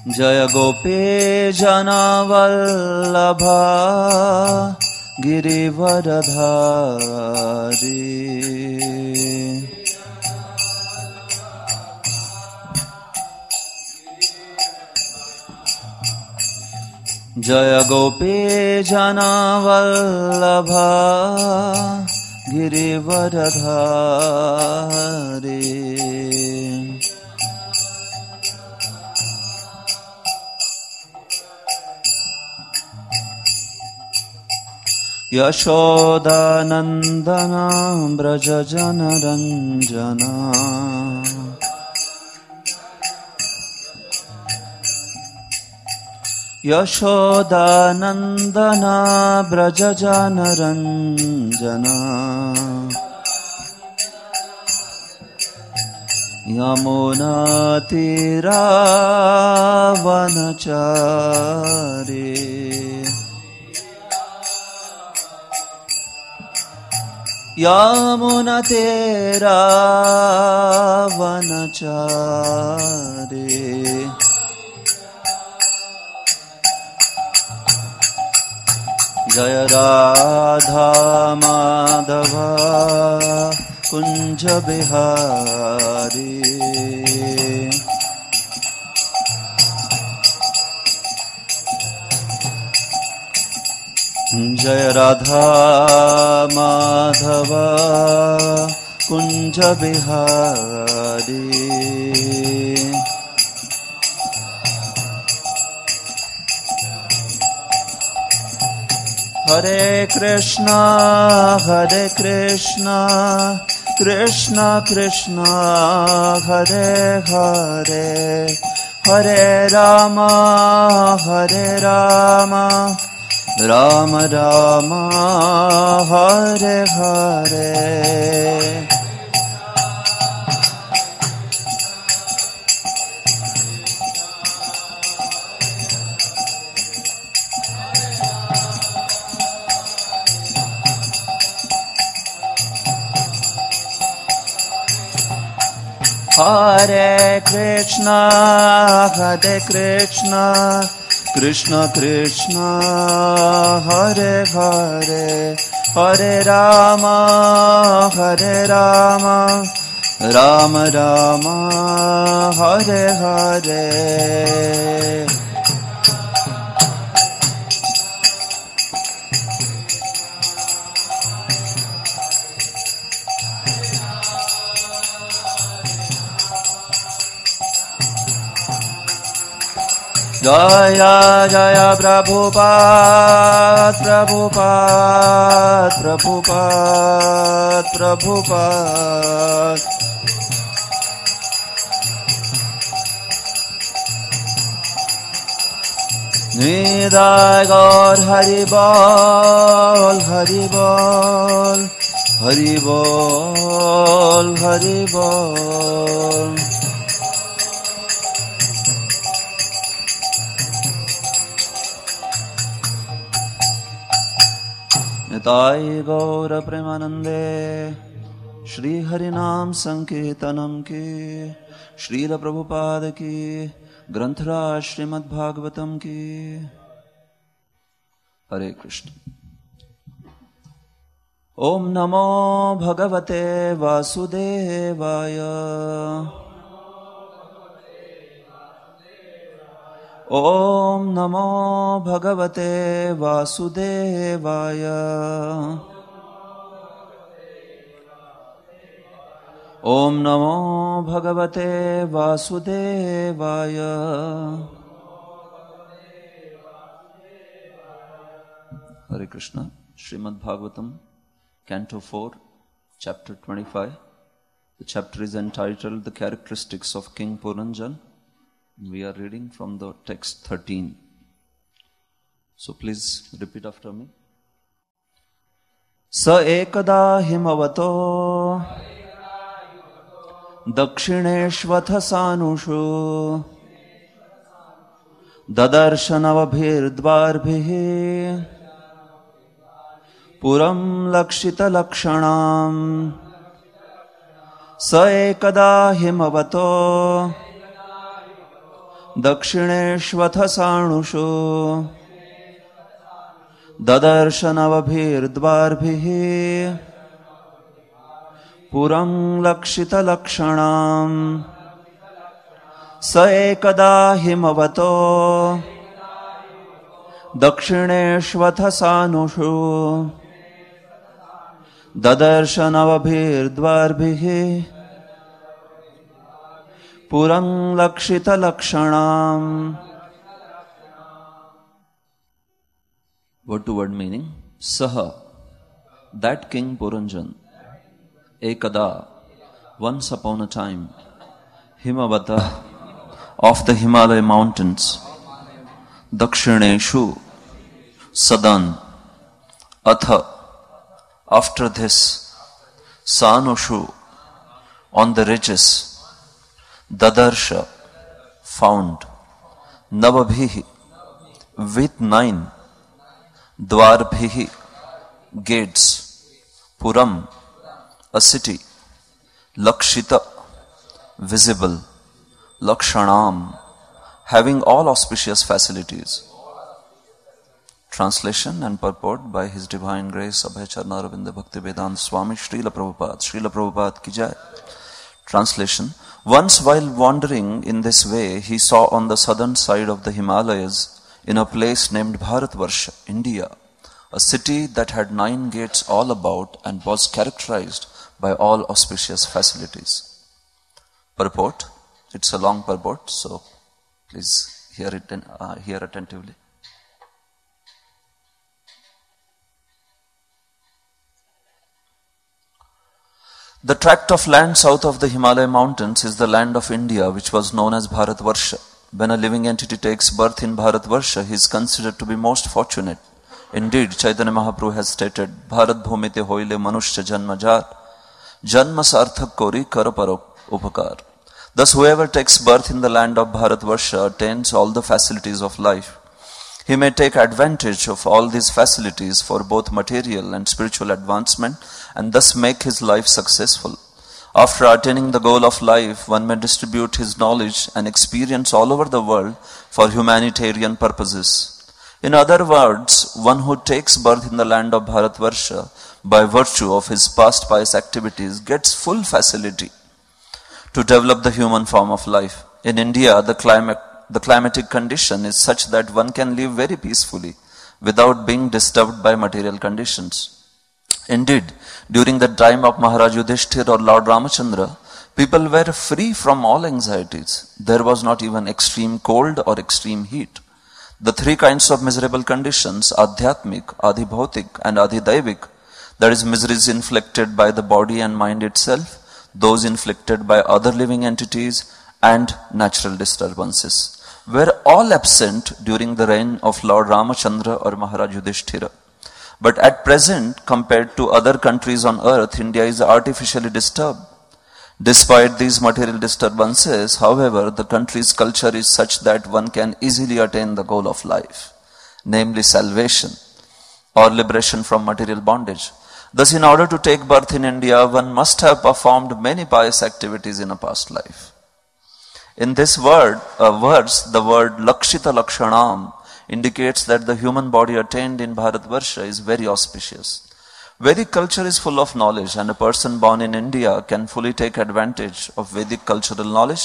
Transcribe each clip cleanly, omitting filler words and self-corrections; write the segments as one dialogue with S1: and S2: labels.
S1: जय गोपीजनवल्लभा गिरिवरधारी। जय गोपीजनवल्लभा गिरिवरधारी। यशोदानन्दना व्रजजनरञ्जना। यशोदानन्दना व्रजजनरञ्जना। यमुनातीरावनचारी। यमुनातीरावनचारी। जय राधा माधव कुंज बिहारी। जय राधा माधव कुंज बिहारी। हरे कृष्णा कृष्ण कृष्ण हरे हरे, हरे राम राम राम हरे हरे। हरे कृष्ण कृष्ण कृष्ण हरे हरे, हरे राम राम राम हरे हरे। जय जय प्रभुपाद प्रभुपाद प्रभुपाद प्रभुपाद। निदाय गौर हरि बोल हरि बोल हरि बोल हरि बोल। निताय गौर प्रेमानंदे श्री हरिनाम संकीर्तनम की, श्रील प्रभुपाद की, ग्रंथराज श्रीमद् भागवतम की। हरे कृष्ण। ओम नमो भगवते वासुदेवाय। ओम नमो भगवते वासुदेवाय। ओम नमो भगवते वासुदेवाय। हरे Krishna. Shrimad Bhagavatam Canto 4, Chapter 25. The chapter is entitled The Characteristics of King Puranjan. We are reading from the text 13. So please repeat after me. Sa ekada himavato dakshineshvatha sanushu dadarshanavirdvarbhihi पुरं लक्षितलक्षणां। स एकदा हिमवतो दक्षिणेष्वथ साणुषु ददर्श नवभिर्द्वार्भिः पुरं लक्षितलक्षणाम् स एकदा हिमवतो दक्षिणेष्वथ सानुषु ददर्श नवभिर्द्वार्भिः पुरं लक्षितलक्षणाम्. Word-to-word meaning. Saha, that King Puranjan, Ekada, once upon a time, Himavata, of the Himalaya mountains, Dakshineshu, Sadan, Atha, after this, Sanushu, on the ridges, Dadarsha, found, Navabhihi, with 9, Dwarbhihi, gates, Puram, a city, Lakshita, visible, Lakshanam, having all auspicious facilities. Translation and purport by His Divine Grace Abhay Charnaravinda Bhaktivedanta Swami Srila Prabhupada ki jai. Translation. Once while wandering in this way, he saw on the southern side of the Himalayas, in a place named Bharatvarsha, India, a city that had 9 gates all about and was characterized by all auspicious facilities. Purport. It's a long purport, so please hear attentively. The tract of land south of the Himalaya mountains is the land of India, which was known as Bharatvarsha. When a living entity takes birth in Bharatvarsha, he is considered to be most fortunate. Indeed, Chaitanya Mahaprabhu has stated, Bharat bhumite hoile manushya janmajar, janma sarthak kori kar parok upakar. Thus, whoever takes birth in the land of Bharatvarsha attains all the facilities of life. He may take advantage of all these facilities for both material and spiritual advancement and thus make his life successful. After attaining the goal of life, one may distribute his knowledge and experience all over the world for humanitarian purposes. In other words, one who takes birth in the land of Bharatvarsha by virtue of his past pious activities gets full facility to develop the human form of life. In India, the climatic condition is such that one can live very peacefully without being disturbed by material conditions. Indeed, during the time of Maharaj Yudhishthira or Lord Ramachandra, people were free from all anxieties. There was not even extreme cold or extreme heat. The 3 kinds of miserable conditions, Adhyatmik, Adhibhautik and Adhidaivik, that is miseries inflicted by the body and mind itself, those inflicted by other living entities and natural disturbances, were all absent during the reign of Lord Ramachandra or Maharaj Yudhishthira. But at present, compared to other countries on earth, India is artificially disturbed. Despite these material disturbances, however, the country's culture is such that one can easily attain the goal of life, namely salvation or liberation from material bondage. Thus, in order to take birth in India, one must have performed many pious activities in a past life. In this verse, the word Lakshita Lakshanam indicates that the human body attained in Bharatvarsha is very auspicious. Vedic culture is full of knowledge, and a person born in India can fully take advantage of Vedic cultural knowledge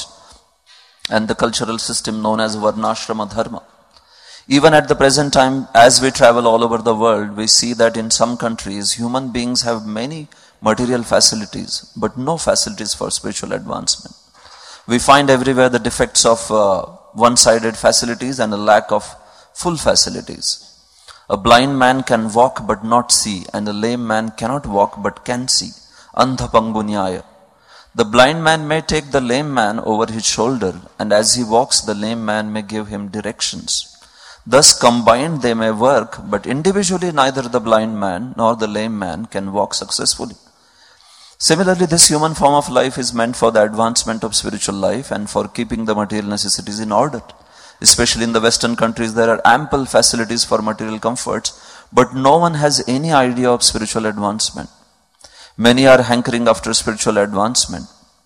S1: and the cultural system known as Varnashrama Dharma. Even at the present time, as we travel all over the world, we see that in some countries, human beings have many material facilities, but no facilities for spiritual advancement. We find everywhere the defects of one-sided facilities and a lack of full facilities. A blind man can walk but not see, and a lame man cannot walk but can see. Andha Pangunyaya. The blind man may take the lame man over his shoulder, and as he walks, the lame man may give him directions. Thus combined they may work, but individually neither the blind man nor the lame man can walk successfully. Similarly, this human form of life is meant for the advancement of spiritual life and for keeping the material necessities in order. Especially in the Western countries, there are ample facilities for material comforts, but no one has any idea of spiritual advancement. Many are hankering after spiritual advancement.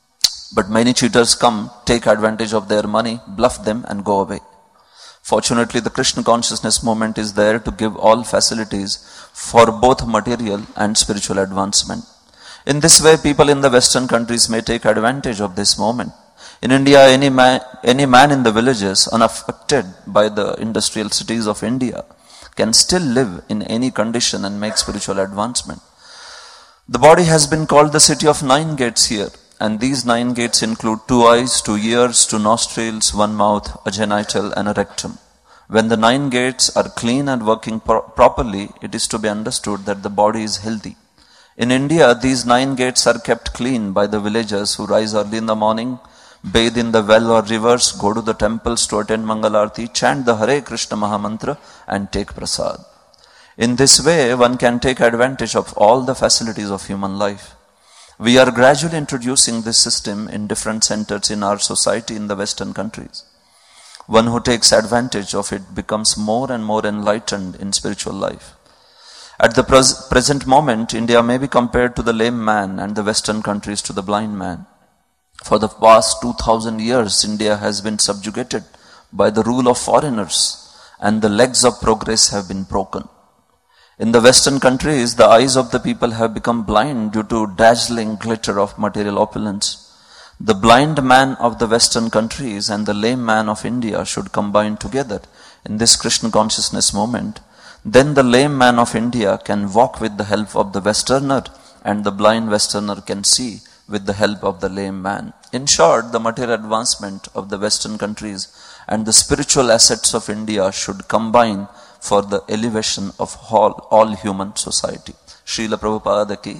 S1: But many cheaters come, take advantage of their money, bluff them and go away. Fortunately, the Krishna consciousness movement is there to give all facilities for both material and spiritual advancement. In this way, people in the Western countries may take advantage of this moment. In India, any man in the villages, unaffected by the industrial cities of India, can still live in any condition and make spiritual advancement. The body has been called the city of 9 gates here, and these 9 gates include 2 eyes, 2 ears, 2 nostrils, 1 mouth, a genital and a rectum. When the 9 gates are clean and working properly, it is to be understood that the body is healthy. In India, these 9 gates are kept clean by the villagers who rise early in the morning, bathe in the well or rivers, go to the temples to attend Mangalarti, chant the Hare Krishna Mahamantra and take prasad. In this way, one can take advantage of all the facilities of human life. We are gradually introducing this system in different centers in our society in the Western countries. One who takes advantage of it becomes more and more enlightened in spiritual life. At the present moment, India may be compared to the lame man and the Western countries to the blind man. For the past 2000 years, India has been subjugated by the rule of foreigners, and the legs of progress have been broken. In the Western countries, the eyes of the people have become blind due to dazzling glitter of material opulence. The blind man of the Western countries and the lame man of India should combine together in this Krishna consciousness moment. Then the lame man of India can walk with the help of the Westerner, and the blind Westerner can see with the help of the lame man. In short, the material advancement of the Western countries and the spiritual assets of India should combine for the elevation of all human society. Srila Prabhupada ki.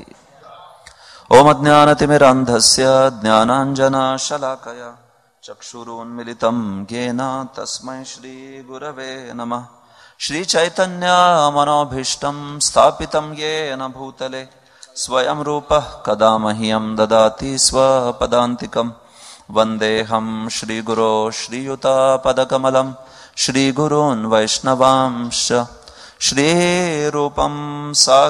S1: Om Ajnanatimirandhasya Jnananjana Shalakaya Chakshurun Militam Yena Tasmai Shri Gurave Namah. Shri Chaitanya Manobhishtam Sthapitam Yena Bhutale Swayam Rupa Kadamahyam Dadati Swapadantikam Vandeham Shri Guru Shri Yuta Padakamalam Shri Gurun Vaishnavamsha Shri Rupam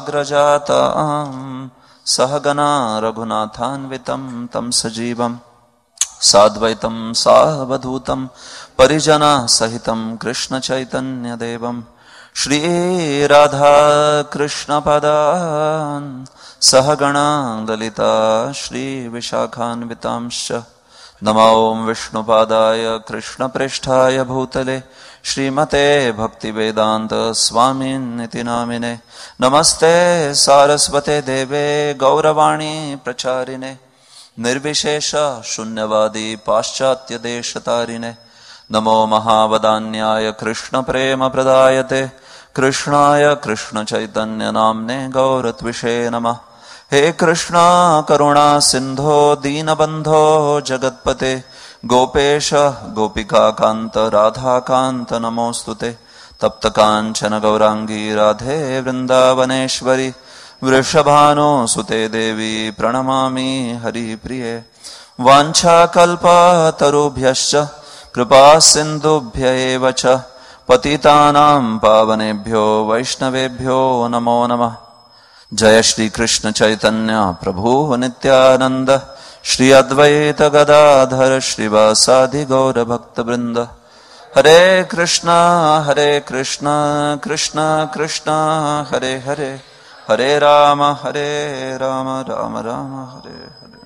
S1: Sagrajatam Sahagana Raghunathanvitam Tam Sajivam Sadvaitam Savadhutam Parijana Sahitam Krishna Chaitanya Devam Shri Radha Krishna Padan Sahagana Lalita Shri Vishakhanvitamsha Namo Vishnupadaya Krishna Pristhaya Bhutale Srimate Bhaktivedanta Swamin Niti Namine Namaste Sarasvate Deve Gauravani Pracharine Nirvishesha Shunyavadi Paschatya Deshatarine Namo Mahavadanyaya Krishna Prema Pradayate Krishnaya Krishna Chaitanya Namne Gauratvishe Namah. He Krishna Karuna Sindho Deenabandho Jagatpate Gopesha Gopika Kanta Radha Kanta Namostute Tapta Kanchana Gaurangi Radhe Vrindavaneshwari Vrishabhano Sute Devi Pranamami Hari Priye Vancha Kalpa Tarubhyascha Kripa Sindhubhya Evacha Patitanam Pavanebhyo Vaishnavebhyo Namo Namah. Jaya Shri Krishna Chaitanya Prabhu Nityananda Shri Advaita Gadadhar Shri Vasadi Gaura Bhakta Vrinda. Hare Krishna Krishna Krishna Hare Hare Hare Rama Rama Rama Hare Hare.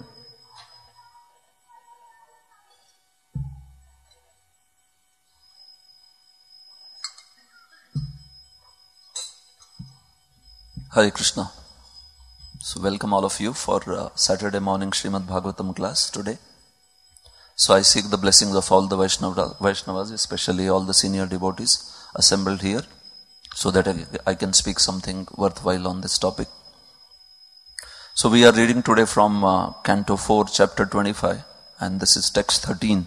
S1: Hare Krishna. So welcome all of you for Saturday morning Srimad Bhagavatam class today. So I seek the blessings of all the Vaishnavas, especially all the senior devotees assembled here, so that I can speak something worthwhile on this topic. So we are reading today from Canto 4, Chapter 25, and this is text 13.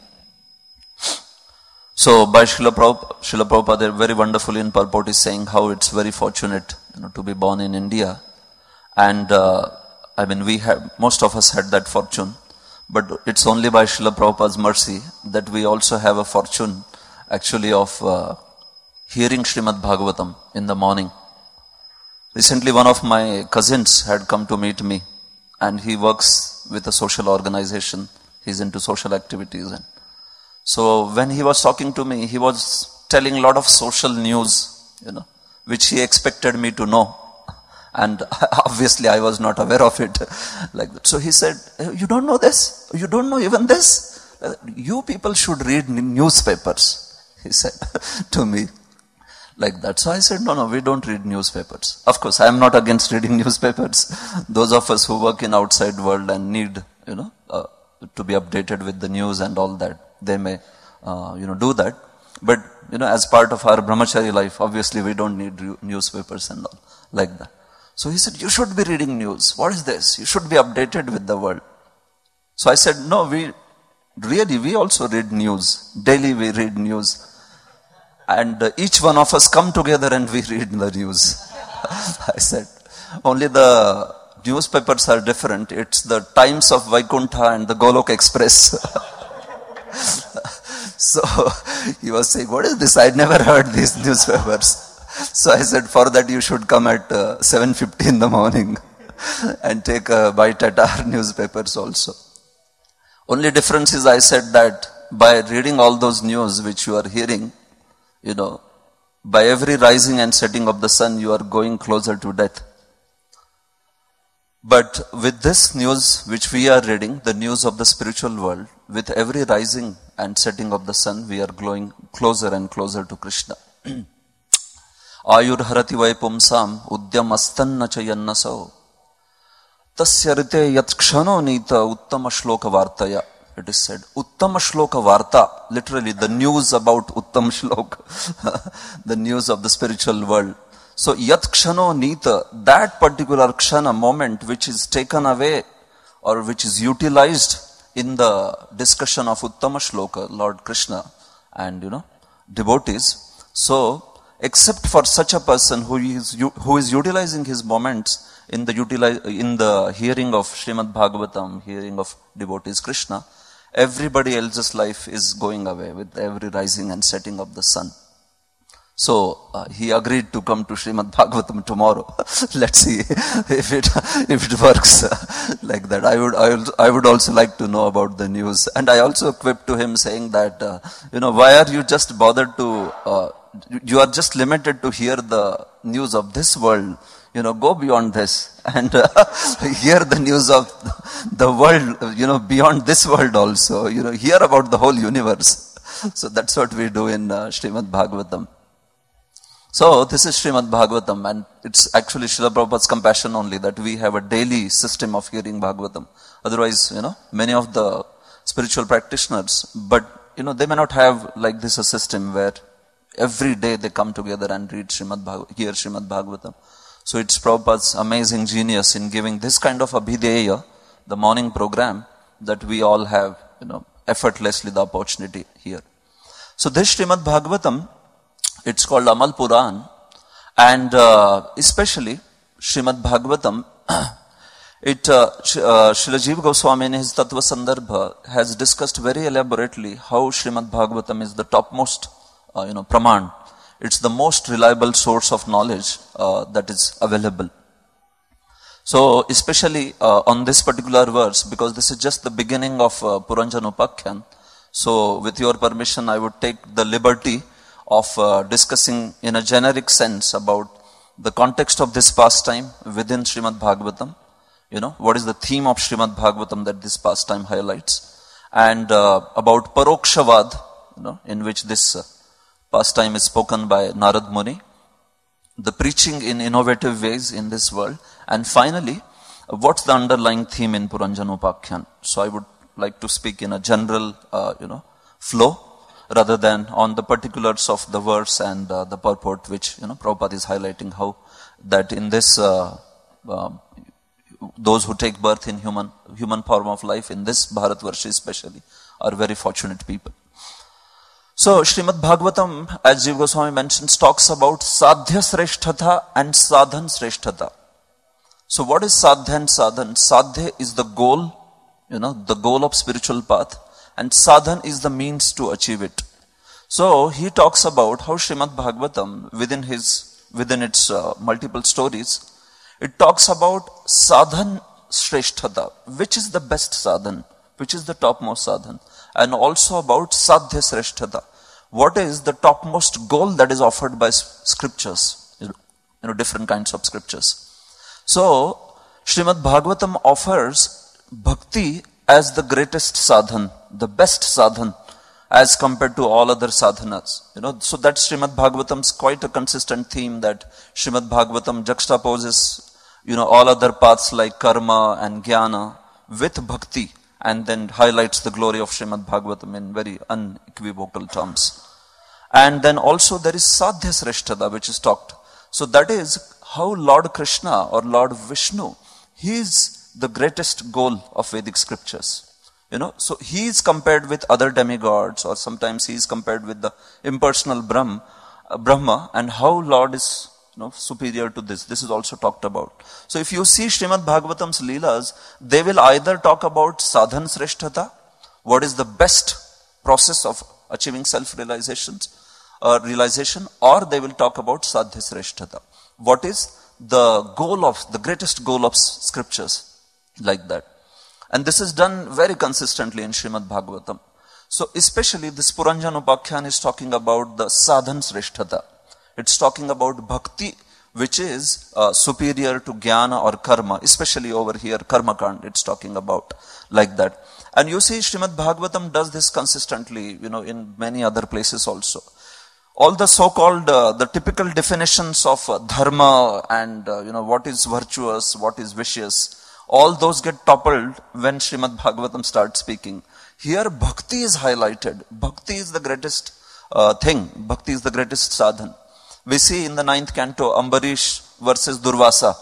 S1: So by Srila Prabhupada, they're very wonderfully in purport is saying how it's very fortunate, to be born in India. And most of us had that fortune, but it's only by Srila Prabhupada's mercy that we also have a fortune actually of hearing Srimad Bhagavatam in the morning. Recently one of my cousins had come to meet me, and he works with a social organization He's into social activities. And so when he was talking to me, he was telling a lot of social news, which he expected me to know. And obviously I was not aware of it like that. So he said, you don't know this? You don't know even this? You people should read newspapers, he said to me like that. So I said, no, we don't read newspapers. Of course, I am not against reading newspapers. Those of us who work in outside world and need, to be updated with the news and all that, they may, do that. But, as part of our brahmachari life, obviously we don't need newspapers and all like that. So he said, you should be reading news. What is this? You should be updated with the world. So I said, no, we also read news. Daily we read news. And each one of us come together and we read the news. I said, only the newspapers are different. It's the Times of Vaikuntha and the Golok Express. So he was saying, what is this? I'd never heard these newspapers. So I said, for that you should come at 7:50 in the morning and take a bite at our newspapers also. Only difference is I said that by reading all those news which you are hearing, by every rising and setting of the sun, you are going closer to death. But with this news which we are reading, the news of the spiritual world, with every rising and setting of the sun, we are going closer and closer to Krishna. Ayurharati vai pumsam udyam astanna chayannaso tasya rite yat kshano nita uttama shloka vartaya. It is said, uttama shloka varta, literally the news about uttam shloka, the news of the spiritual world. So yat kshano nita, that particular kshana moment which is taken away or which is utilized in the discussion of uttama shloka, Lord Krishna and devotees. So except for such a person who is utilizing his moments in the hearing of Srimad Bhagavatam, hearing of devotees Krishna, everybody else's life is going away with every rising and setting of the sun. So he agreed to come to Srimad Bhagavatam tomorrow. Let's see if it works like that. I would also like to know about the news. And I also quipped to him saying that why are you just bothered to you are just limited to hear the news of this world. Go beyond this and hear the news of the world, beyond this world also. Hear about the whole universe. So that's what we do in Srimad Bhagavatam. So this is Srimad Bhagavatam, and it's actually Srila Prabhupada's compassion only that we have a daily system of hearing Bhagavatam. Otherwise, many of the spiritual practitioners, but they may not have like this a system where every day they come together and read hear Srimad Bhagavatam. So it's Prabhupada's amazing genius in giving this kind of Abhideya, the morning program, that we all have, effortlessly the opportunity here. So this Srimad Bhagavatam, it's called Amal Puran, and especially Srimad Bhagavatam, Srila Jiva Goswami in his Tattva Sandarbha has discussed very elaborately how Srimad Bhagavatam is the topmost praman. It's the most reliable source of knowledge that is available. So especially on this particular verse, because this is just the beginning of Puranjan Upakhyan, so with your permission I would take the liberty of discussing in a generic sense about the context of this pastime within Srimad Bhagavatam. What is the theme of Srimad Bhagavatam that this pastime highlights, and about Parokshavad, in which this pastime is spoken by Narad Muni, the preaching in innovative ways in this world, and finally, what's the underlying theme in Puranjan Upakhyan. So I would like to speak in a general, flow, rather than on the particulars of the verse and the purport which, Prabhupada is highlighting how that in this, those who take birth in human form of life in this Bharatvarshi especially are very fortunate people. So, Srimad Bhagavatam, as Jiva Goswami mentions, talks about Sadhya Sreshthatha and Sadhan Sreshthatha. So, what is Sadhya and Sadhan? Sadhya is the goal, the goal of spiritual path, and Sadhan is the means to achieve it. So, he talks about how Srimad Bhagavatam, within its multiple stories, it talks about Sadhan Sreshthatha. Which is the best sadhan? which is the topmost sadhan, and also about sadhya sreshthata. What is the topmost goal that is offered by scriptures, different kinds of scriptures. So, Srimad Bhagavatam offers bhakti as the greatest sadhan, the best sadhan, as compared to all other sadhanas. So that Srimad Bhagavatam's quite a consistent theme, that Srimad Bhagavatam juxtaposes, all other paths like karma and jnana with bhakti, and then highlights the glory of Srimad Bhagavatam in very unequivocal terms. And then also there is sadhya sreshthata, which is talked. So that is how Lord Krishna or Lord Vishnu, he is the greatest goal of Vedic scriptures. So he is compared with other demigods, or sometimes he is compared with the impersonal Brahma, and how Lord is superior to this. This is also talked about. So if you see Srimad Bhagavatam's Leelas, they will either talk about sadhan sreshthata, what is the best process of achieving self-realization, or they will talk about sadhya sreshthata. What is the greatest goal of scriptures, like that. And this is done very consistently in Srimad Bhagavatam. So especially this Puranjan Upakhyan is talking about the sadhan sreshthata. It's talking about bhakti, which is superior to jnana or karma, especially over here, karma kand, it's talking about, like that. And you see Srimad Bhagavatam does this consistently, in many other places also. All the so-called, the typical definitions of dharma and, what is virtuous, what is vicious, all those get toppled when Srimad Bhagavatam starts speaking. Here bhakti is highlighted. Bhakti is the greatest thing. Bhakti is the greatest sadhan. We see in the 9th canto, Ambarish versus Durvasa.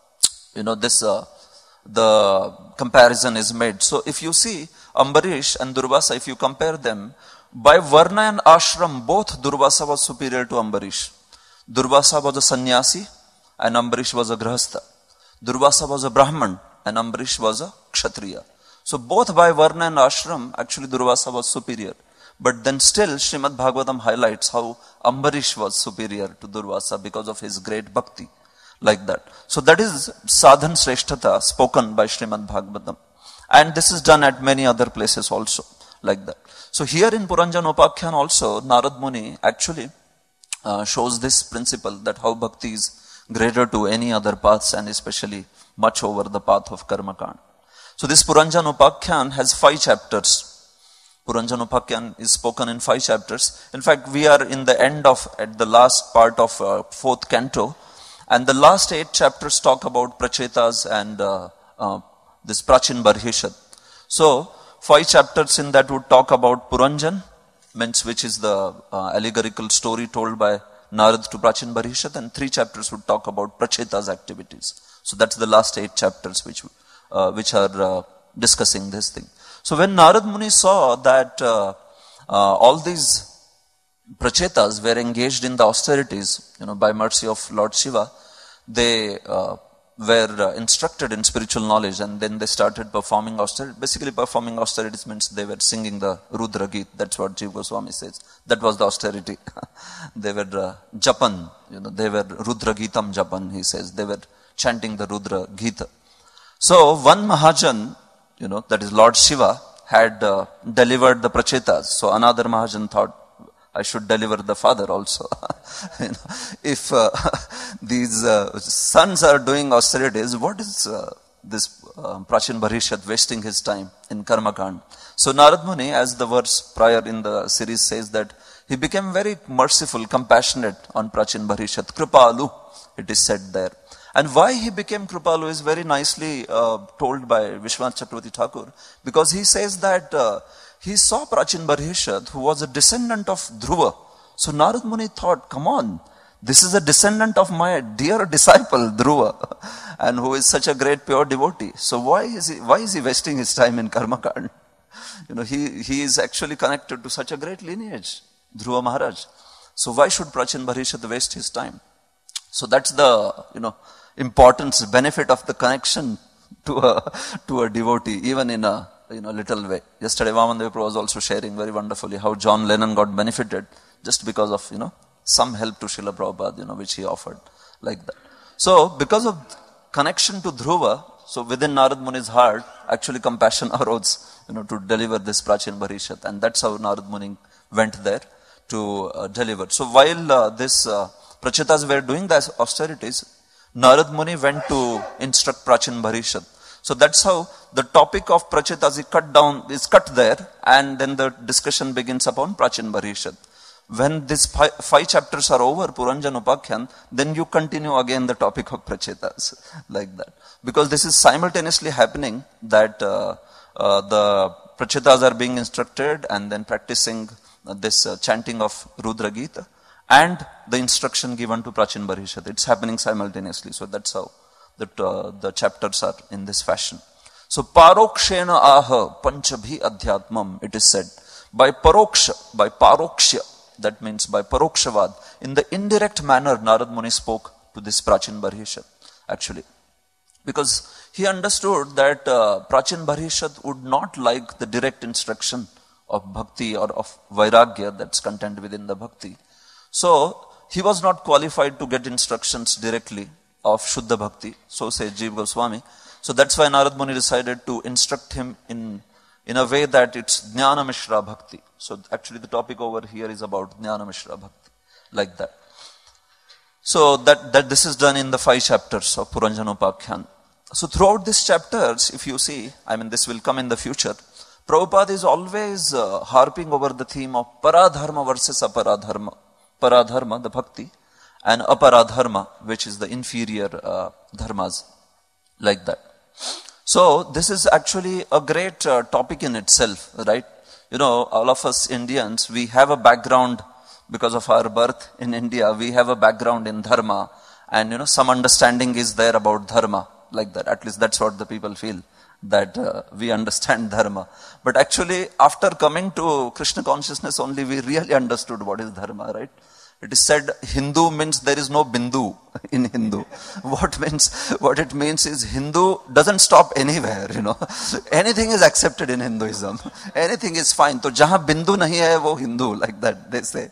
S1: The comparison is made. So if you see Ambarish and Durvasa, if you compare them, by Varna and Ashram, both Durvasa was superior to Ambarish. Durvasa was a sannyasi and Ambarish was a grahastha. Durvasa was a Brahman and Ambarish was a Kshatriya. So both by Varna and Ashram, actually Durvasa was superior. But then still Srimad Bhagavatam highlights how Ambarish was superior to Durvasa because of his great bhakti, like that. So that is sadhan sreshthata spoken by Srimad Bhagavatam. And this is done at many other places also, like that. So here in Puranjan Upakhyan also, Narad Muni actually shows this principle, that how bhakti is greater to any other paths, and especially much over the path of karma kand. So this Puranjan Upakhyan has 5 chapters. Puranjan Upakhyan is spoken in 5 chapters. In fact, we are in the end at the last part of 4th canto, and the last 8 chapters talk about prachetas and this Prachin Barhishad. So 5 chapters in that would talk about Puranjan, which is the allegorical story told by Narad to Prachin Barhishad, and 3 chapters would talk about Pracheta's activities. So that's the last 8 chapters which are discussing this thing. So when Narad Muni saw that all these Prachetas were engaged in the austerities, by mercy of Lord Shiva, they were instructed in spiritual knowledge, and then they started performing austerities. Basically performing austerities means they were singing the Rudra Geet. That's what Jiva Goswami says. That was the austerity. They were Japan, they were Rudra Geetam Japan, he says. They were chanting the Rudra Gita. So one Mahajan, that is Lord Shiva, had delivered the Prachetas. So another Mahajan thought, I should deliver the father also. If these sons are doing austerities, what is this Prachin Barhishad wasting his time in Karma Kand? So Narad Muni, as the verse prior in the series says, that he became very merciful, compassionate on Prachin Barhishad. Kripalu, it is said there. And why he became Kripalu is very nicely told by Vishwanath Chakravarti Thakur, because he says that he saw Prachin Barhishad, who was a descendant of Dhruva. So Narad Muni thought, come on, this is a descendant of my dear disciple Dhruva, and who is such a great pure devotee. So why is he wasting his time in Karma Kand? He is actually connected to such a great lineage, Dhruva Maharaj. So why should Prachin Barhishad waste his time? So that's the, importance, benefit of the connection to a devotee, even in a, little way. Yesterday, Vaman Prabhu was also sharing very wonderfully how John Lennon got benefited just because of, some help to Srila Prabhupada, which he offered, like that. So, because of connection to Dhruva, So within Narad Muni's heart, actually compassion arose, to deliver this Prachin Bharishad. And that's how Narad Muni went there to deliver. So while this Prachetas were doing the austerities, Narad Muni went to instruct Prachin Bharishad. So that's how the topic of Prachetas is cut there, and then the discussion begins upon Prachin Bharishad. When these five chapters are over, Puranjan Upakhyan, then you continue again the topic of Prachetas, like that. Because this is simultaneously happening, that the Prachetas are being instructed and then practicing this chanting of Rudra Gita, and the instruction given to Prachin Bharishad. It's happening simultaneously. So that's how the chapters are in this fashion. So parokshena aha panchabhi adhyatmam, it is said. By paroksha, that means by parokshavad, in the indirect manner Narad Muni spoke to this Prachin Bharishad, actually. Because he understood that Prachin Bharishad would not like the direct instruction of bhakti or of vairagya that's contained within the bhakti. So he was not qualified to get instructions directly of Shuddha Bhakti, so says Jiva Goswami. So that's why Narad Muni decided to instruct him in a way that it's Jnana Mishra Bhakti. So actually the topic over here is about Jnana Mishra Bhakti, like that. So that this is done in the 5 chapters of Puranjan Upakhyan. So throughout these chapters, if you see, this will come in the future, Prabhupada is always harping over the theme of Paradharma versus Aparadharma. Paradharma, the bhakti, and Aparadharma, which is the inferior dharmas, like that. So this is actually a great topic in itself, right? All of us Indians, we have a background because of our birth in India. We have a background in dharma, and some understanding is there about dharma, like that. At least that's what the people feel, that we understand dharma. But actually, after coming to Krishna consciousness only, we really understood what is dharma, right? It is said Hindu means there is no bindu in Hindu. What it means is Hindu doesn't stop anywhere, Anything is accepted in Hinduism. Anything is fine. So jahan bindu nahi hai, wo Hindu, like that, they say.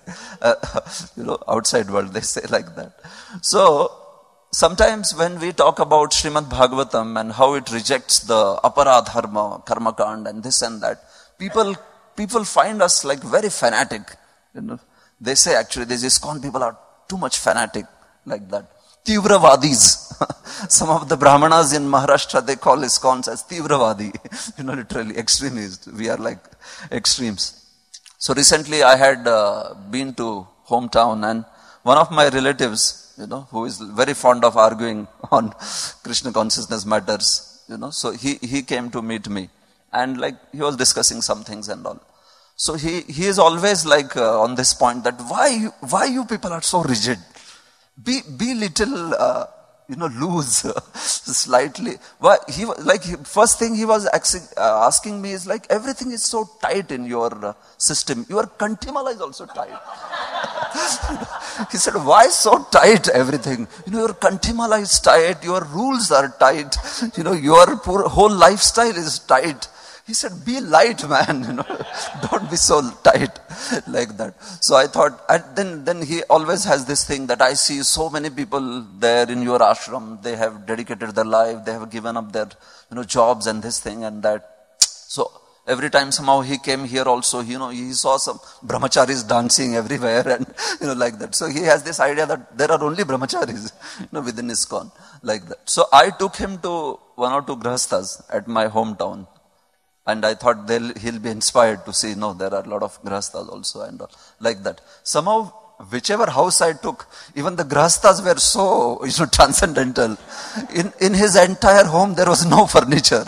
S1: Outside world, they say like that. So, sometimes when we talk about Srimad Bhagavatam and how it rejects the Aparadharma, Karmakand and this and that, people find us like very fanatic, They say actually these ISKCON people are too much fanatic, like that. Tivravadis. Some of the Brahmanas in Maharashtra, they call ISKCONs as Tivravadi. Literally extremists. We are like extremes. So recently I had been to hometown, and one of my relatives, who is very fond of arguing on Krishna consciousness matters, so he came to meet me, and he was discussing some things and all. So he is always on this point that why you people are so rigid? Be little loose slightly. Why first thing he was asking me is everything is so tight in your system. Your Kantimala is also tight. He said, why so tight everything? Your Kantimala is tight, your rules are tight, your whole lifestyle is tight. He said, be light, man, don't be so tight, like that. So I thought, and then he always has this thing that I see so many people there in your ashram, they have dedicated their life, they have given up their, jobs and this thing and that. So every time somehow he came here also, he saw some brahmacharis dancing everywhere and, like that. So he has this idea that there are only brahmacharis, within ISKCON, like that. So I took him to 1 or 2 grahasthas at my hometown. And I thought he'll be inspired to see, no, there are a lot of grahasthas also and all, like that. Somehow, whichever house I took, even the grahasthas were so, transcendental. In his entire home, there was no furniture.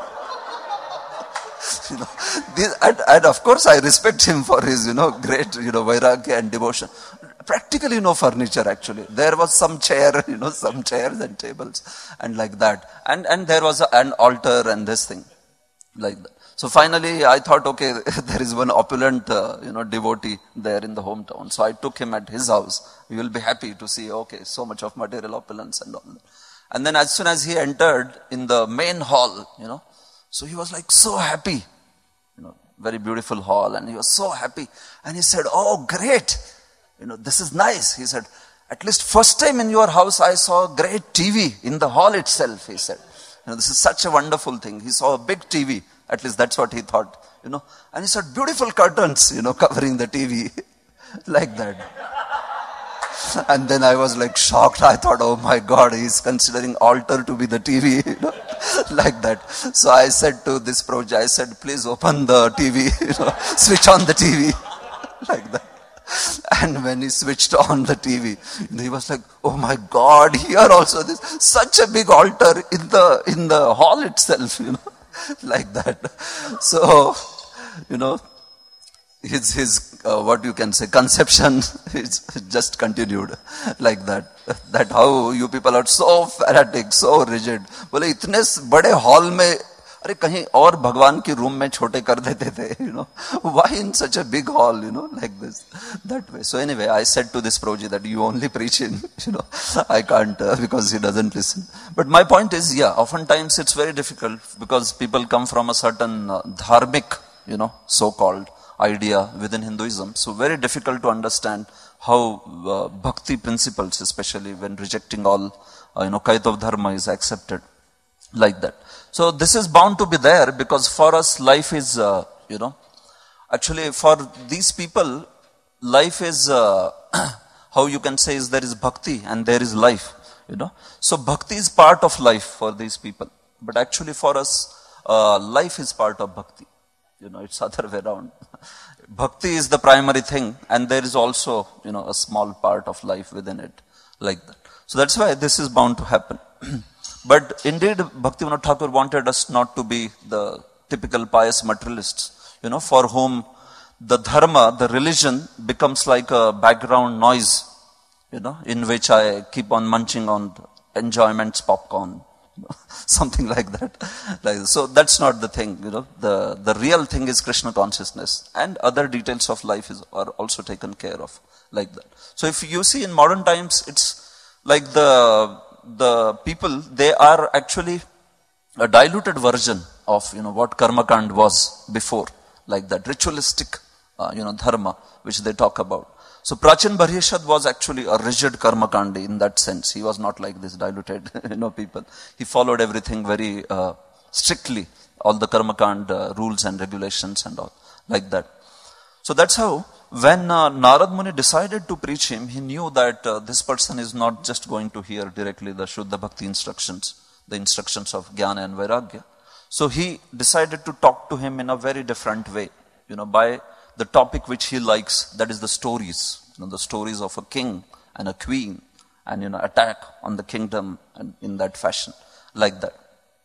S1: And of course, I respect him for his, great, vairagya and devotion. Practically no furniture actually. There was some chair, some chairs and tables and like that. And there was an altar and this thing. Like that. So finally I thought, okay, there is one opulent, devotee there in the hometown. So I took him at his house. You will be happy to see, okay, so much of material opulence and all that. And then as soon as he entered in the main hall, so he was so happy, very beautiful hall, and he was so happy. And he said, oh, great, this is nice. He said, at least first time in your house I saw a great TV in the hall itself, he said. This is such a wonderful thing. He saw a big TV. At least that's what he thought, And he saw beautiful curtains, covering the TV. Like that. And then I was like shocked. I thought, oh my God, he's considering altar to be the TV, like that. So I said to this project, I said, please open the TV, switch on the TV, like that. And when he switched on the TV, he was like, oh my God, here also this such a big altar in the hall itself, like that. So, his what you can say, conception is just continued like that. That how you people are so fanatic, so rigid. बोले इतने बड़े hall में अरे कहीं और भगवान की room में छोटे कर देते थे, Why in such a big hall, like this, that way. So anyway, I said to this Prabhuji that you only preach in, I can't because he doesn't listen. But my point is, yeah, oftentimes it's very difficult because people come from a certain dharmic, so-called idea within Hinduism. So very difficult to understand how bhakti principles, especially when rejecting all, Kaitav dharma is accepted like that. So this is bound to be there because for us life is, actually for these people, life is, how you can say is there is bhakti and there is life, So bhakti is part of life for these people. But actually for us, life is part of bhakti. It's other way around. Bhakti is the primary thing and there is also, a small part of life within it, like that. So that's why this is bound to happen. But indeed, Bhaktivinoda Thakur wanted us not to be the typical pious materialists, for whom the dharma, the religion becomes like a background noise, in which I keep on munching on enjoyment's popcorn. Something like that. So that's not the thing, The real thing is Krishna consciousness and other details of life are also taken care of like that. So if you see in modern times, it's like the people, they are actually a diluted version of, what Karma Kand was before, like that ritualistic, dharma, which they talk about. So Prachin Bharishad was actually a rigid Karma Kandi in that sense. He was not like this diluted, people. He followed everything very strictly, all the Karma Kand rules and regulations and all, like that. So that's how, when Narad Muni decided to preach him, he knew that this person is not just going to hear directly the Shuddha Bhakti instructions, the instructions of Jnana and Vairagya. So he decided to talk to him in a very different way, by the topic which he likes, that is the stories, the stories of a king and a queen and, attack on the kingdom and in that fashion, like that.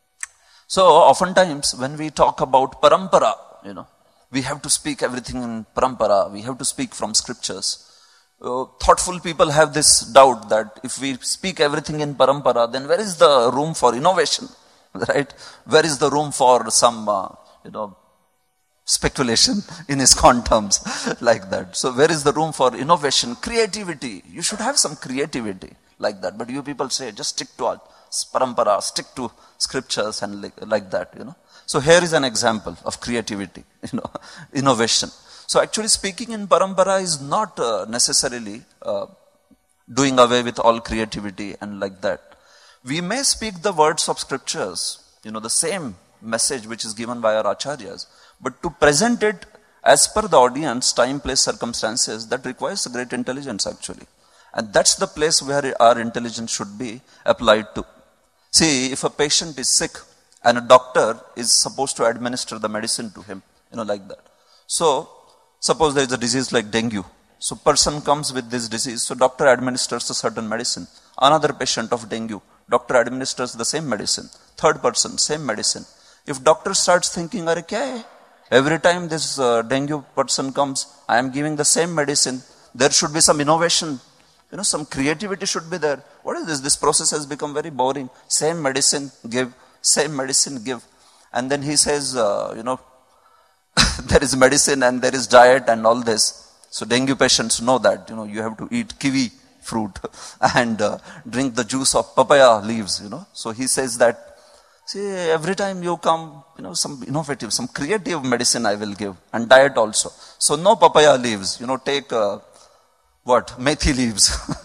S1: So oftentimes when we talk about parampara, we have to speak everything in parampara, we have to speak from scriptures. Thoughtful people have this doubt that if we speak everything in parampara, then where is the room for innovation, right? Where is the room for some, speculation in ISKCON terms, like that. So where is the room for innovation, creativity? You should have some creativity like that. But you people say, just stick to parampara, stick to scriptures and like that, So here is an example of creativity, innovation. So actually speaking in parampara is not necessarily doing away with all creativity and like that. We may speak the words of scriptures, the same message which is given by our acharyas, but to present it as per the audience, time, place, circumstances, that requires a great intelligence actually. And that's the place where our intelligence should be applied to. See, if a patient is sick and a doctor is supposed to administer the medicine to him, like that. So, suppose there is a disease like dengue. So, person comes with this disease, so doctor administers a certain medicine. Another patient of dengue, doctor administers the same medicine. Third person, same medicine. If doctor starts thinking, "Arey kya hai? Every time this dengue person comes, I am giving the same medicine. There should be some innovation. Some creativity should be there. What is this? This process has become very boring. Same medicine, give. Same medicine, give." And then he says, there is medicine and there is diet and all this. So dengue patients know that, you have to eat kiwi fruit and drink the juice of papaya leaves, So he says that, see, every time you come, some innovative, some creative medicine I will give, and diet also. So no papaya leaves, take, methi leaves,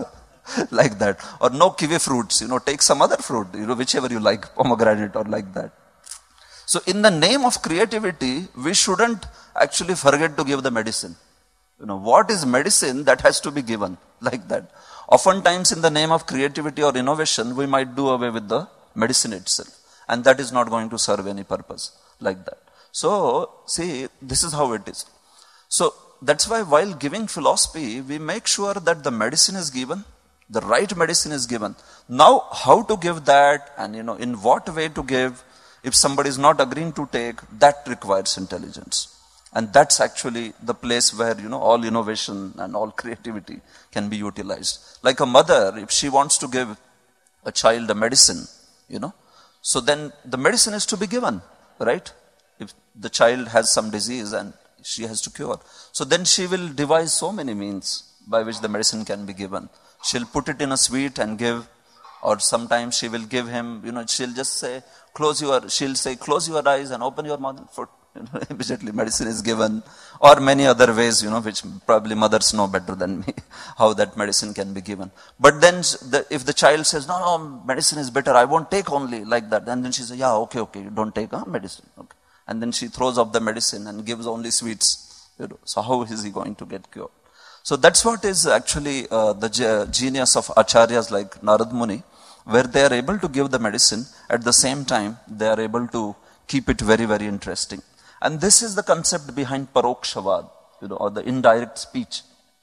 S1: like that. Or no kiwi fruits, take some other fruit, whichever you like, pomegranate or like that. So in the name of creativity, we shouldn't actually forget to give the medicine. What is medicine that has to be given like that? Oftentimes in the name of creativity or innovation, we might do away with the medicine itself. And that is not going to serve any purpose like that. So, see, this is how it is. So, that's why while giving philosophy, we make sure that the medicine is given, the right medicine is given. Now, how to give that and, in what way to give, if somebody is not agreeing to take, that requires intelligence. And that's actually the place where, all innovation and all creativity can be utilized. Like a mother, if she wants to give a child a medicine, so then the medicine is to be given, right? If the child has some disease and she has to cure. So then she will devise so many means by which the medicine can be given. She'll put it in a sweet and give, or sometimes she will give him, she'll just say, close your eyes and open your mouth. Immediately medicine is given, or many other ways, which probably mothers know better than me, how that medicine can be given. But then if the child says, no, medicine is better, I won't take only like that. And then she says, yeah, okay, you don't take medicine. Okay. And then she throws up the medicine and gives only sweets. So how is he going to get cured? So that's what is actually the genius of acharyas like Narad Muni, where they are able to give the medicine, at the same time they are able to keep it very, very interesting. And this is the concept behind parokshavad, or the indirect speech.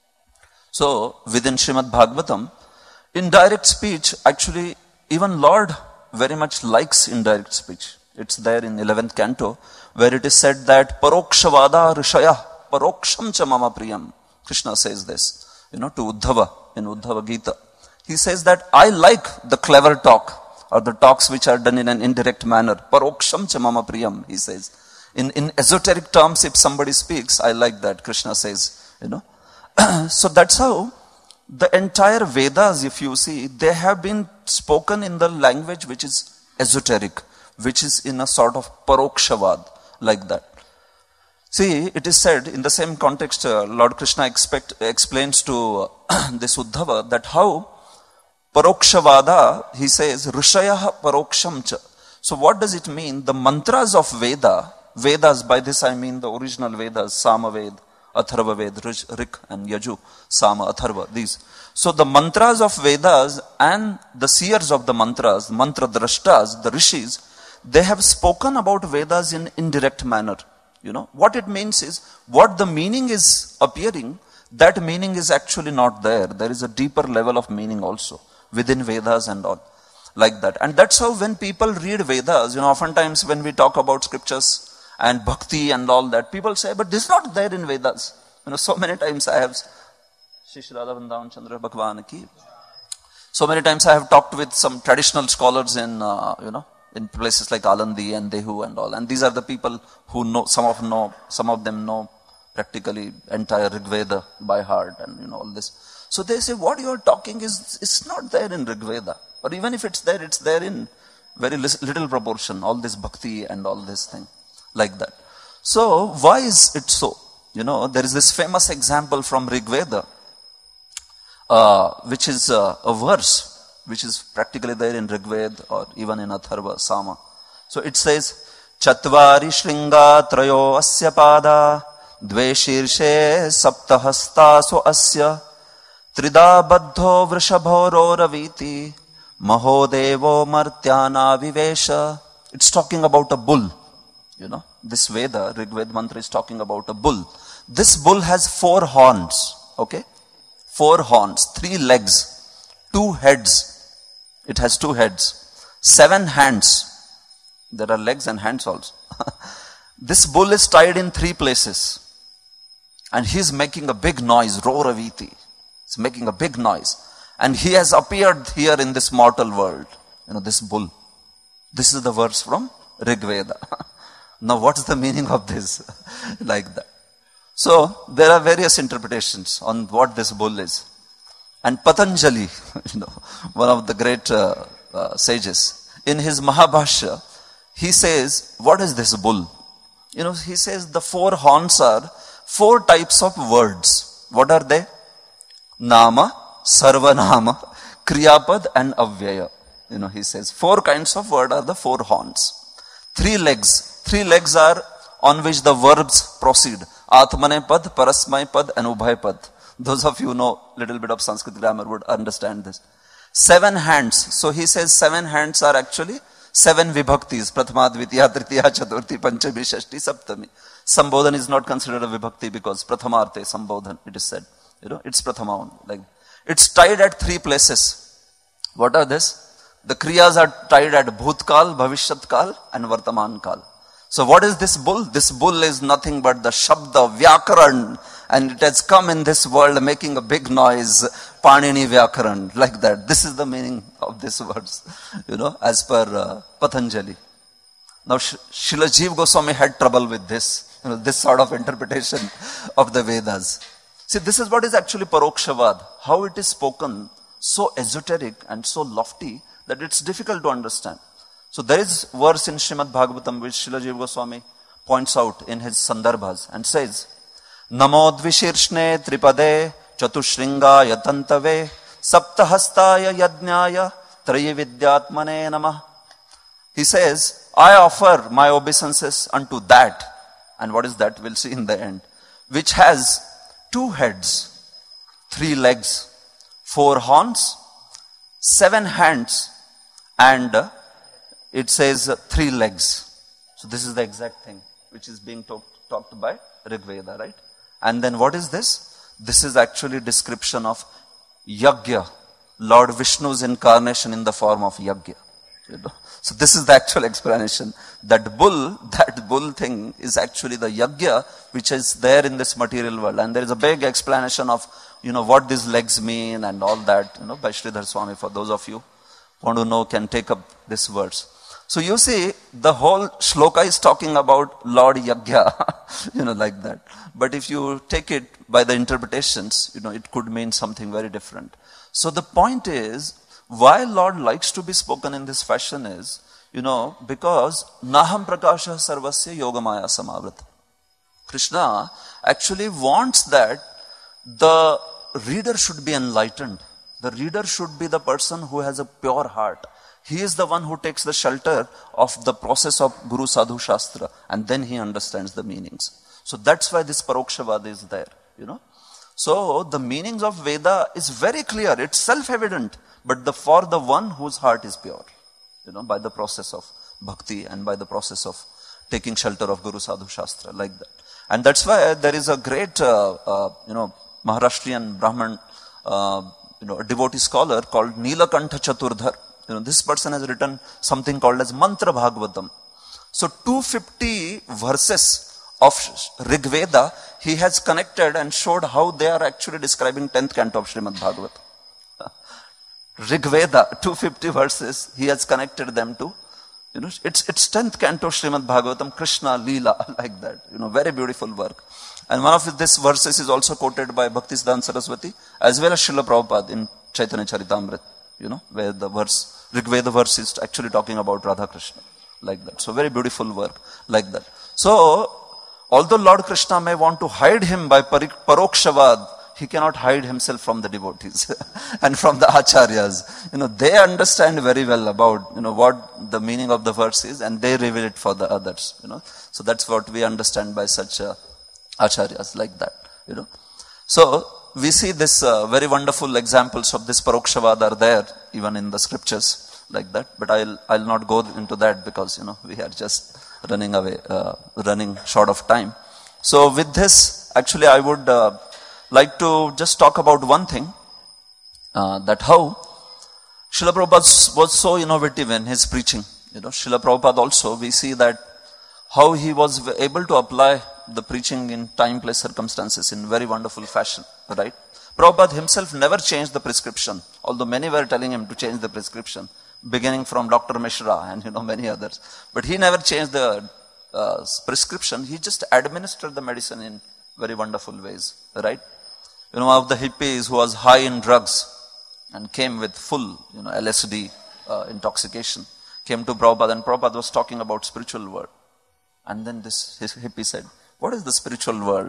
S1: So within Srimad Bhagavatam, indirect speech, actually even Lord very much likes indirect speech. It's there in 11th canto, where it is said that parokshvada rishaya paroksham cha mama priyam. Krishna says this, to Uddhava in Uddhava Gita. He says that I like the clever talk, or the talks which are done in an indirect manner. Paroksham cha mama priyam, he says. In esoteric terms, if somebody speaks, I like that, Krishna says, So that's how the entire Vedas, if you see, they have been spoken in the language which is esoteric, which is in a sort of parokshavad, like that. See, it is said in the same context, Lord Krishna explains to this Uddhava that how parokshavada, he says, rishayah paroksham cha. So what does it mean? The mantras of Vedas, by this I mean the original Vedas, Sama Ved, Atharva Ved, Rik and Yaju, Sama, Atharva, these. So the mantras of Vedas and the seers of the mantras, mantra drashtas, the rishis, they have spoken about Vedas in indirect manner. What it means is, what the meaning is appearing, that meaning is actually not there. There is a deeper level of meaning also within Vedas and all, like that. And that's how when people read Vedas, oftentimes when we talk about scriptures and bhakti and all that, people say, but this is not there in Vedas. So many times I have, so many times I have talked with some traditional scholars in, in places like Alandi and Dehu and all. And these are the people who know, some of them know practically entire Rig Veda by heart and all this. So they say, what you are talking is not there in Rig Veda. Or even if it's there in very little proportion, all this bhakti and all this thing, like that. So why is it so? There is this famous example from Rig Veda, which is a verse, which is practically there in Rig Veda or even in Atharva, Sama. So it says, Chatvari shringa trayo asya pada, dve shirshe saptahasta so asya, trida baddho vrishabho raviti, mahodevo martyana vivesha. It's talking about a bull. This Veda, Rig Veda mantra is talking about a bull. This bull has 4 horns, okay? 4 horns, 3 legs, 2 heads. It has 2 heads, 7 hands. There are legs and hands also. This bull is tied in 3 places. And he's making a big noise, Roraviti. He's making a big noise. And he has appeared here in this mortal world. This bull. This is the verse from Rig Veda. Now what's the meaning of this? Like that. So there are various interpretations on what this bull is. And Patanjali, one of the great sages, in his Mahabhashya, he says, what is this bull? He says the 4 horns are 4 types of words. What are they? Nama, Sarvanama, Kriyapad and Avyaya. He says 4 kinds of word are the 4 horns. 3 legs. 3 legs are on which the verbs proceed. Atmane pad, Parasmay pad and Ubhay pad. Those of you who know little bit of Sanskrit grammar would understand this. 7 hands. So he says 7 hands are actually 7 vibhaktis. Prathama, Dvitiya, Tritiya, Chaturthi, Panchami, Shashti, Saptami. Sambodhan is not considered a vibhakti because Prathamarte Sambodhan, it is said. It's Prathama only. Like, it's tied at 3 places. What are this? The Kriyas are tied at Bhutkal, Bhavishyat and Vartaman Kal. So what is this bull? This bull is nothing but the Shabda, Vyakaran. And it has come in this world making a big noise. Panini Vyakaran. Like that. This is the meaning of these words. As per Patanjali. Now Srila Jiva Goswami had trouble with this. This sort of interpretation of the Vedas. See, this is what is actually Parokshavad. How it is spoken, so esoteric and so lofty that it's difficult to understand. So there is verse in Srimad Bhagavatam which Srila Jiva Goswami points out in his Sandarbhas and says, Namo Dvishirshne Tripade Chatushringa Yatantave Saptahastaya Yajnaya Trayi Vidyatmane Namah. He says, I offer my obeisances unto that. And what is that? We'll see in the end. Which has 2 heads, 3 legs, 4 horns, 7 hands, and it says 3 legs. So this is the exact thing which is being talked by Rig Veda, right? And then what is this? This is actually description of Yagya, Lord Vishnu's incarnation in the form of Yagya. So this is the actual explanation. That bull thing is actually the Yagya which is there in this material world. And there is a big explanation of, what these legs mean and all that, by Sridhar Swami. For those of you who want to know, can take up this verse. So you see, the whole shloka is talking about Lord Yagya, like that. But if you take it by the interpretations, it could mean something very different. So the point is, why Lord likes to be spoken in this fashion is, because Naham Prakasha Sarvasya Yogamaya Samavrata. Krishna actually wants that the reader should be enlightened. The reader should be the person who has a pure heart. He is the one who takes the shelter of the process of Guru Sadhu Shastra, and then he understands the meanings. So that's why this Parokshavad is there, So the meanings of Veda is very clear. It's self-evident. But for the one whose heart is pure, by the process of bhakti and by the process of taking shelter of Guru Sadhu Shastra, like that. And that's why there is a great, Maharashtrian Brahman, a devotee scholar called Nilakantha Chaturdhar. This person has written something called as Mantra Bhagavatam. So 250 verses of Rig Veda, he has connected and showed how they are actually describing 10th canto of Srimad Bhagavatam. Rig Veda, 250 verses, he has connected them to, it's 10th canto Srimad Bhagavatam, Krishna, Leela, like that, very beautiful work. And one of these verses is also quoted by Bhaktisiddhanta Saraswati, as well as Srila Prabhupada in Chaitanya Charitamrita, where the verse, Rig Veda verse is actually talking about Radha Krishna, like that. So very beautiful work, like that. So, although Lord Krishna may want to hide him by Parokshavad, he cannot hide himself from the devotees and from the acharyas. They understand very well about, what the meaning of the verse is, and they reveal it for the others, So that's what we understand by such acharyas, like that, So we see this very wonderful examples of this Parokshavad are there, even in the scriptures, like that. But I'll not go into that because, we are just running short of time. So with this, actually I would like to just talk about one thing, that how Srila Prabhupada was so innovative in his preaching. Srila Prabhupada also, we see that how he was able to apply the preaching in time, place, circumstances in very wonderful fashion, right? Prabhupada himself never changed the prescription, although many were telling him to change the prescription, beginning from Dr. Mishra and many others. But he never changed the prescription. He just administered the medicine in very wonderful ways, right? One of the hippies who was high in drugs and came with full, LSD intoxication, came to Prabhupada, and Prabhupada was talking about spiritual world. And then this hippie said, what is the spiritual world?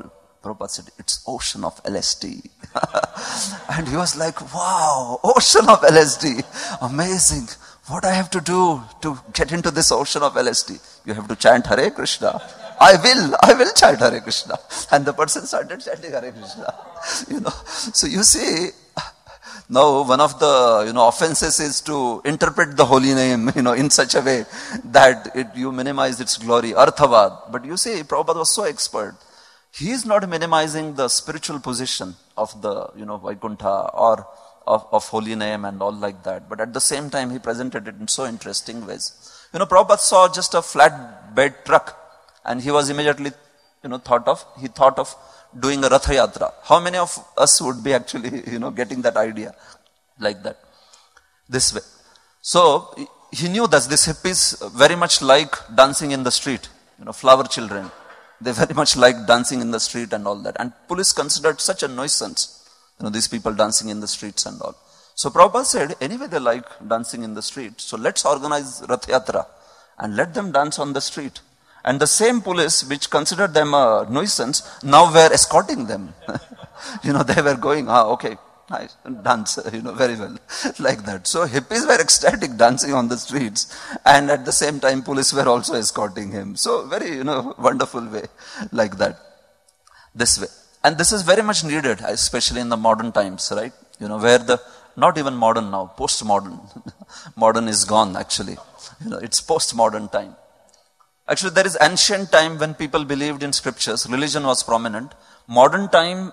S1: Prabhupada said, it's ocean of LSD. And he was like, wow, ocean of LSD. Amazing. What I have to do to get into this ocean of LSD? You have to chant Hare Krishna. I will chant Hare Krishna. And the person started chanting Hare Krishna. So you see, now one of the, offenses is to interpret the holy name, in such a way that you minimize its glory, arthavad. But you see, Prabhupada was so expert. He is not minimizing the spiritual position of the, Vaikuntha or of holy name and all like that. But at the same time, he presented it in so interesting ways. Prabhupada saw just a flatbed truck and he was immediately, thought of doing a Ratha Yatra. How many of us would be actually, getting that idea like that? This way. So, he knew that these hippies very much like dancing in the street, flower children. They very much like dancing in the street and all that. And police considered such a nuisance, these people dancing in the streets and all. So Prabhupada said, anyway they like dancing in the street, so let's organize Rath Yatra and let them dance on the street. And the same police which considered them a nuisance, now were escorting them. They were going, okay, nice, dance, very well, like that. So hippies were ecstatic dancing on the streets, and at the same time police were also escorting him. So very, wonderful way, like that. This way. And this is very much needed, especially in the modern times, right? Where not even modern now, post-modern. Modern is gone, actually. It's post-modern time. Actually, there is ancient time when people believed in scriptures, religion was prominent. Modern time,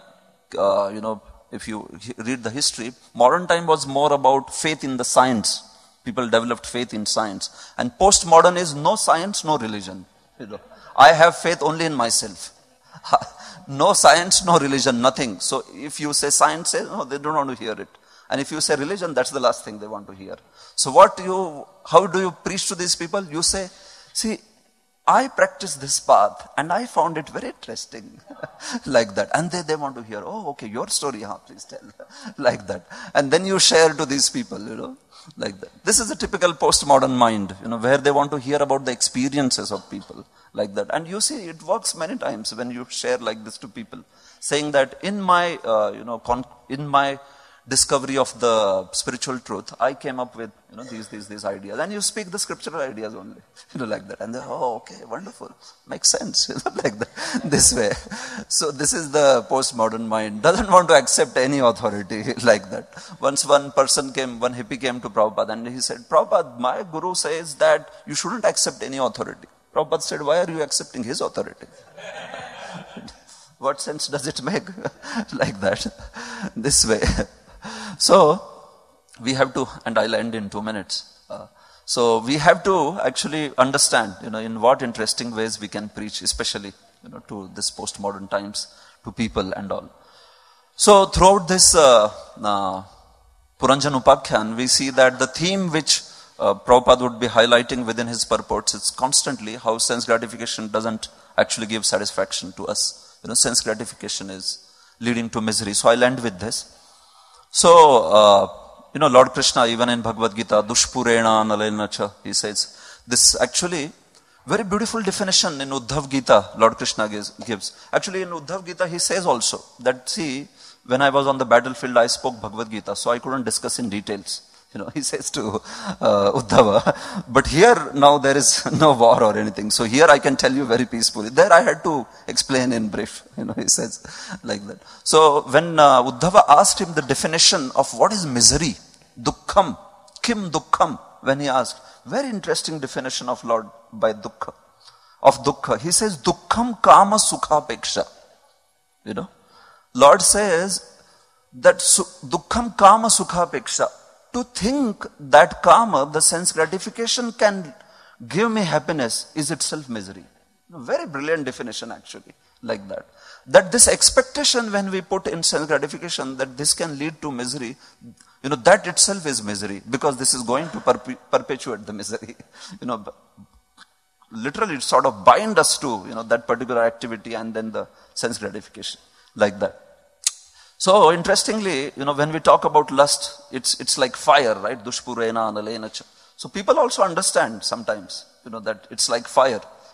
S1: if you read the history, modern time was more about faith in the science. People developed faith in science. And post-modern is no science, no religion. I have faith only in myself. No science, no religion, nothing. So if you say science, no, they don't want to hear it. And if you say religion, that's the last thing they want to hear. So how do you preach to these people? You say, see, I practice this path and I found it very interesting. Like that. And they want to hear, oh, okay, your story, please tell. Like that. And then you share to these people, like that. This is a typical postmodern mind, where they want to hear about the experiences of people. Like that. And you see, it works many times when you share like this to people. Saying that in my, in my discovery of the spiritual truth, I came up with, these ideas. And you speak the scriptural ideas only, like that. And they're, oh, okay, wonderful. Makes sense, like that. This way. So this is the postmodern mind. Doesn't want to accept any authority like that. Once one hippie came to Prabhupada and he said, Prabhupada, my guru says that you shouldn't accept any authority. Prabhupada said, why are you accepting his authority? What sense does it make? Like that. This way. So, we have to, and I'll end in 2 minutes. So, we have to actually understand, in what interesting ways we can preach, especially, to this postmodern times, to people and all. So, throughout this Puranjan Upakhyan, we see that the theme which Prabhupada would be highlighting within his purports, it's constantly how sense gratification doesn't actually give satisfaction to us. Sense gratification is leading to misery. So I'll end with this. So, Lord Krishna, even in Bhagavad Gita, Dushpurena Nalena Cha, he says, this actually, very beautiful definition in Uddhav Gita, Lord Krishna gives. Actually, in Uddhav Gita, he says also that, see, when I was on the battlefield, I spoke Bhagavad Gita, so I couldn't discuss in details. He says to Uddhava, but here now there is no war or anything. So here I can tell you very peacefully. There I had to explain in brief, he says like that. So when Uddhava asked him the definition of what is misery, dukkham, kim dukkham, when he asked, very interesting definition of Lord by dukkha, of dukkha. He says, dukkham kama sukha peksha. Lord says that dukkham kama sukha peksha. To think that karma, the sense gratification, can give me happiness is itself misery. Very brilliant definition actually, like that. That this expectation when we put in sense gratification that this can lead to misery, that itself is misery because this is going to perpetuate the misery. Literally it sort of bind us to, that particular activity and then the sense gratification, like that. So interestingly, when we talk about lust, it's like fire, right? Dushpurena Nalena Cha. So people also understand sometimes, that it's like fire.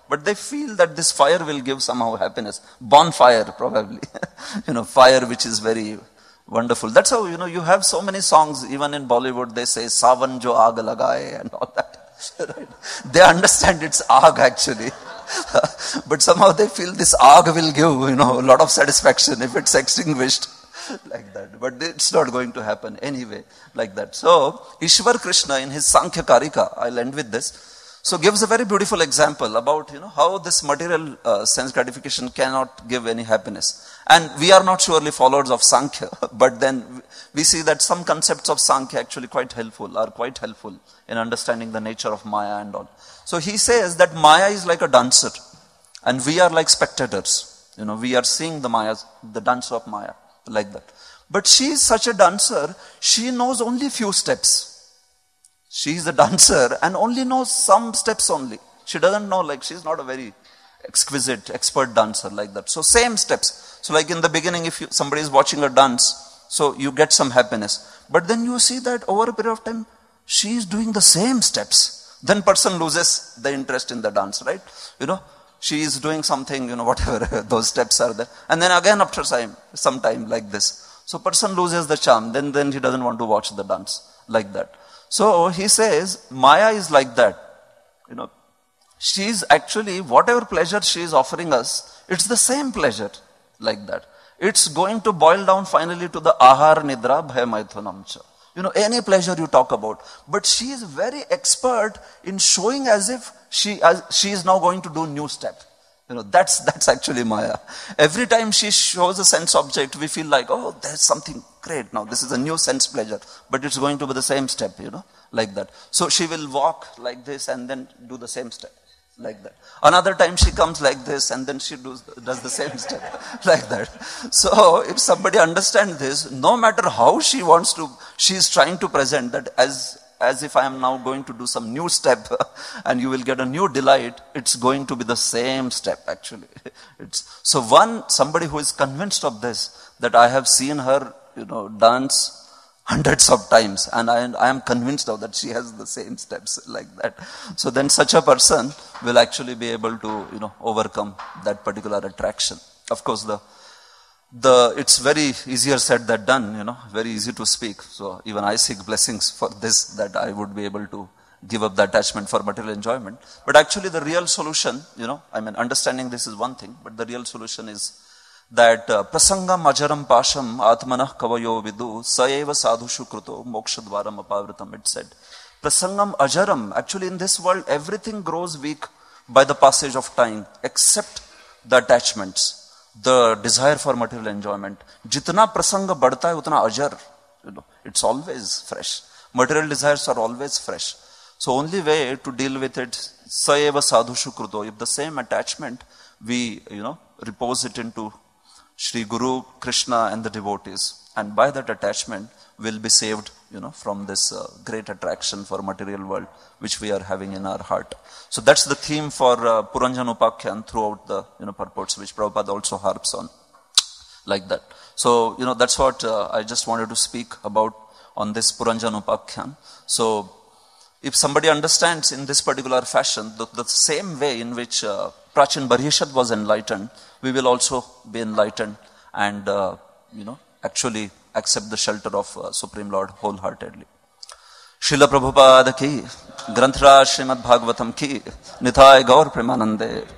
S1: But they feel that this fire will give somehow happiness. Bonfire, probably. Fire which is very wonderful. That's how, you have so many songs, even in Bollywood, they say, Savan jo aag lagaye and all that. Right? They understand it's aag actually. But somehow they feel this aag will give, a lot of satisfaction if it's extinguished. Like that. But it's not going to happen anyway, like that. So, Ishwar Krishna in his Sankhya Karika, I'll end with this, so gives a very beautiful example about, how this material sense gratification cannot give any happiness. And we are not surely followers of Sankhya, but then we see that some concepts of Sankhya actually are quite helpful in understanding the nature of Maya and all. So he says that Maya is like a dancer, and we are like spectators. We are seeing the dance of Maya. Like that. But she is such a dancer, she knows only few steps. She is a dancer and only knows some steps only. She doesn't know, she's not a very exquisite, expert dancer like that. So same steps. So in the beginning, if somebody is watching a dance, so you get some happiness. But then you see that over a period of time, she is doing the same steps. Then person loses the interest in the dance, right? She is doing something, whatever those steps are there. And then again after some time like this. So person loses the charm. Then he doesn't want to watch the dance like that. So he says, Maya is like that. She is actually, whatever pleasure she is offering us, it's the same pleasure like that. It's going to boil down finally to the ahar nidra bhaya maithunamcha. Any pleasure you talk about. But she is very expert in showing as if she is now going to do new step. That's actually Maya. Every time she shows a sense object, we feel like, oh, there's something great now. This is a new sense pleasure. But it's going to be the same step, like that. So she will walk like this and then do the same step. Like that. Another time she comes like this and then she does the same step like that. So if somebody understands this, no matter how she is trying to present that as if I am now going to do some new step and you will get a new delight, it's going to be the same step actually. So somebody who is convinced of this, that I have seen her, dance hundreds of times, and I am convinced of that she has the same steps like that. So then such a person will actually be able to, overcome that particular attraction. Of course, it's very easier said than done, very easy to speak. So even I seek blessings for this, that I would be able to give up the attachment for material enjoyment. But actually the real solution, understanding this is one thing, but the real solution is that prasangam ajaram pasham atmanah kavayo vidu saeva sadhushu kruto mokshadvaram apavritam, it said. Prasangam ajaram, actually in this world everything grows weak by the passage of time except the attachments, the desire for material enjoyment. Jitna prasanga badta hai utna ajar, it's always fresh. Material desires are always fresh. So only way to deal with it, saeva sadhushu kruto, if the same attachment we repose it into Shri Guru, Krishna and the devotees. And by that attachment, we'll be saved, from this great attraction for material world, which we are having in our heart. So that's the theme for Puranjan Upakhyan throughout the, purports, which Prabhupada also harps on, like that. So, that's what I just wanted to speak about on this Puranjan Upakhyan. So, if somebody understands in this particular fashion, the same way in which Prachin Barhishad was enlightened, we will also be enlightened and, actually accept the shelter of Supreme Lord wholeheartedly. Srila Prabhupada ki, Granthra Srimad Bhagavatam ki, Nithai Gaur Premanande.